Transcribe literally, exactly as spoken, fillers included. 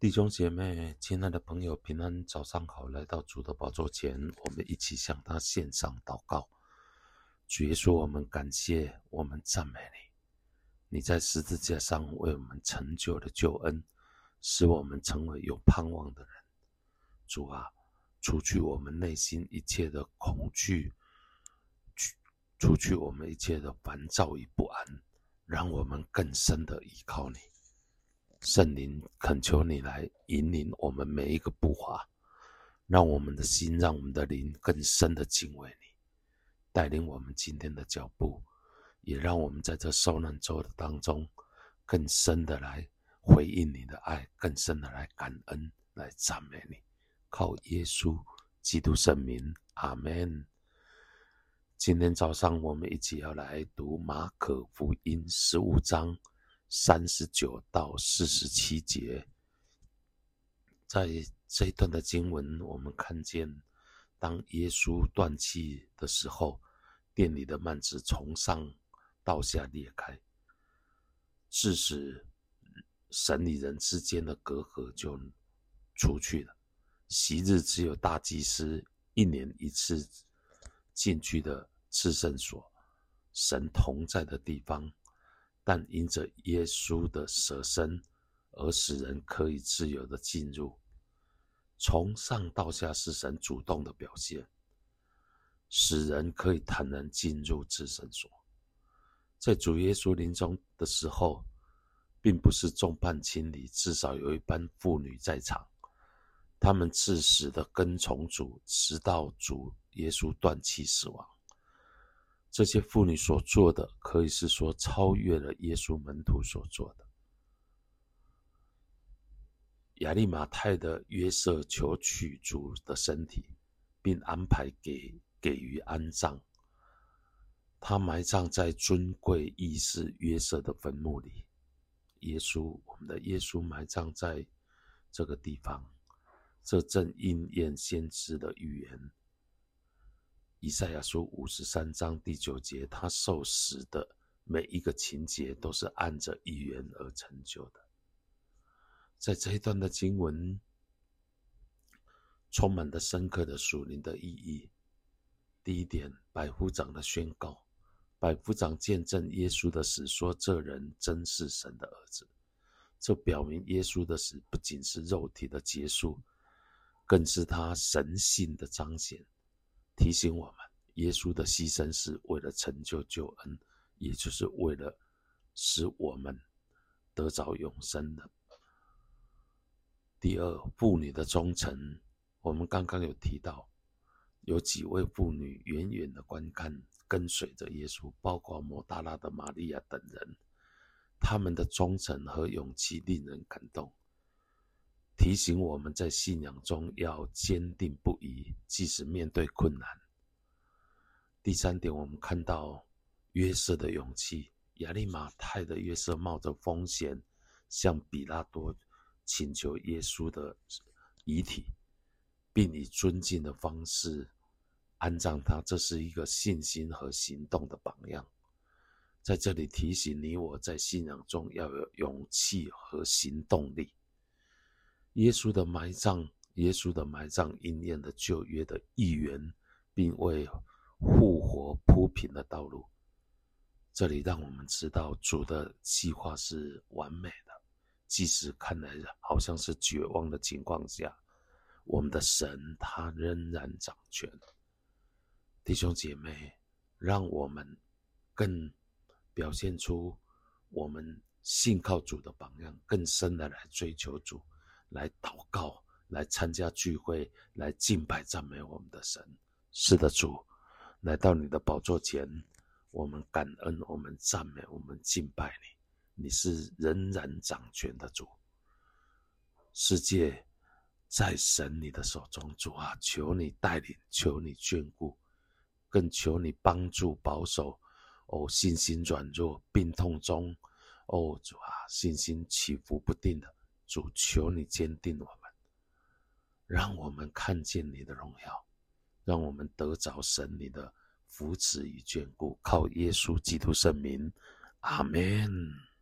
弟兄姐妹，亲爱的朋友，平安，早上好！来到主的宝座前，我们一起向他献上祷告。主耶稣，我们感谢，我们赞美你。你在十字架上为我们成就了救恩，使我们成为有盼望的人。主啊，除去我们内心一切的恐惧，除去我们一切的烦躁与不安，让我们更深的依靠你。圣灵，恳求你来引领我们每一个步伐，让我们的心，让我们的灵更深的敬畏你，带领我们今天的脚步，也让我们在这受难周的当中更深的来回应你的爱，更深的来感恩，来赞美你。靠耶稣基督圣名，阿们。今天早上我们一起要来读马可福音十五章三十九到四十七节。在这一段的经文，我们看见当耶稣断气的时候，殿里的幔子从上到下裂开，致使神与人之间的隔阂就出去了。昔日只有大祭司一年一次进去的至圣所，神同在的地方，但因着耶稣的舍身而使人可以自由的进入。从上到下是神主动的表现，使人可以坦然进入至圣所。在主耶稣临终的时候，并不是众叛亲离，至少有一班妇女在场，他们至死的跟从主，直到主耶稣断气死亡。这些妇女所做的，可以是说超越了耶稣门徒所做的。亚利马太的约瑟求取主的身体，并安排给给予安葬。他埋葬在尊贵义士约瑟的坟墓里。耶稣，我们的耶稣埋葬在这个地方，这正应验先知的预言。以赛亚书五十三章第九节，他受死的每一个情节都是按着预言而成就的。在这一段的经文充满了深刻的属灵的意义。第一点，百夫长的宣告。百夫长见证耶稣的死，说这人真是神的儿子。这表明耶稣的死不仅是肉体的结束，更是他神性的彰显，提醒我们耶稣的牺牲是为了成就救恩，也就是为了使我们得着永生的。第二，妇女的忠诚。我们刚刚有提到，有几位妇女远远的观看，跟随着耶稣，包括抹大拉的玛利亚等人。他们的忠诚和勇气令人感动，提醒我们在信仰中要坚定不移，即使面对困难。第三点，我们看到约瑟的勇气。亚利马太的约瑟冒着风险向比拉多请求耶稣的遗体，并以尊敬的方式安葬他，这是一个信心和行动的榜样。在这里提醒你我在信仰中要有勇气和行动力。耶稣的埋葬，耶稣的埋葬应验了旧约的预言，并为复活铺平了道路。这里让我们知道主的计划是完美的，即使看来好像是绝望的情况下，我们的神他仍然掌权。弟兄姐妹，让我们更表现出我们信靠主的榜样，更深的来追求主，来祷告，来参加聚会，来敬拜赞美我们的神。是的，主，来到你的宝座前，我们感恩，我们赞美，我们敬拜你。你是仍然掌权的主，世界在神你的手中。主啊，求你带领，求你眷顾，更求你帮助保守。哦，信心软弱病痛中，哦，主啊，信心起伏不定的，主，求你坚定我们，让我们看见你的荣耀，让我们得着神你的扶持与眷顾。靠耶稣基督圣名，阿们。